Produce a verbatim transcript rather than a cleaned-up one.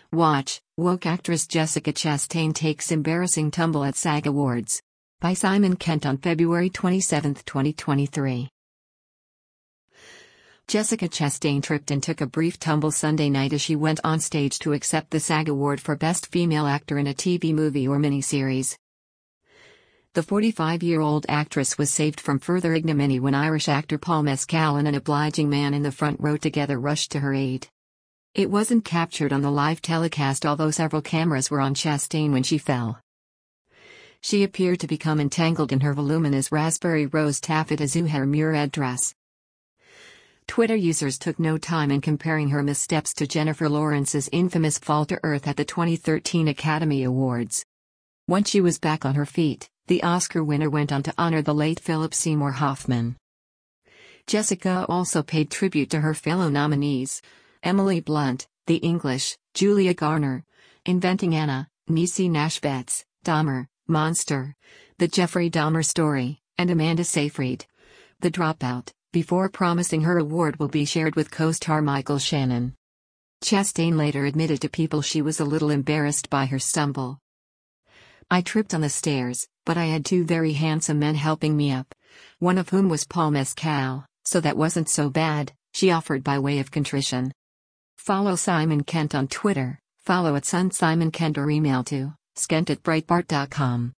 Watch, woke actress Jessica Chastain takes embarrassing tumble at SAG Awards. By Simon Kent on February twenty-seventh, twenty twenty-three. Jessica Chastain tripped and took a brief tumble Sunday night as she went on stage to accept the SAG Award for Best Female Actor in a T V movie or miniseries. The forty-five-year-old actress was saved from further ignominy when Irish actor Paul Mescal and an obliging man in the front row together rushed to her aid. It wasn't captured on the live telecast, although several cameras were on Chastain when she fell. She appeared to become entangled in her voluminous raspberry rose taffeta Zuhair Murad dress. Twitter users took no time in comparing her missteps to Jennifer Lawrence's infamous fall to earth at the twenty thirteen Academy Awards. Once she was back on her feet, the Oscar winner went on to honor the late Philip Seymour Hoffman. Jessica also paid tribute to her fellow nominees: Emily Blunt, The English, Julia Garner, Inventing Anna, Niecy Nash Betts, Dahmer, Monster, The Jeffrey Dahmer Story, and Amanda Seyfried, The Dropout, before promising her award will be shared with co-star Michael Shannon. Chastain later admitted to People she was a little embarrassed by her stumble. "I tripped on the stairs, but I had two very handsome men helping me up. One of whom was Paul Mescal, so that wasn't so bad," she offered by way of contrition. Follow Simon Kent on Twitter, follow at Sun Simon Kent or email to skent at breitbart dot com.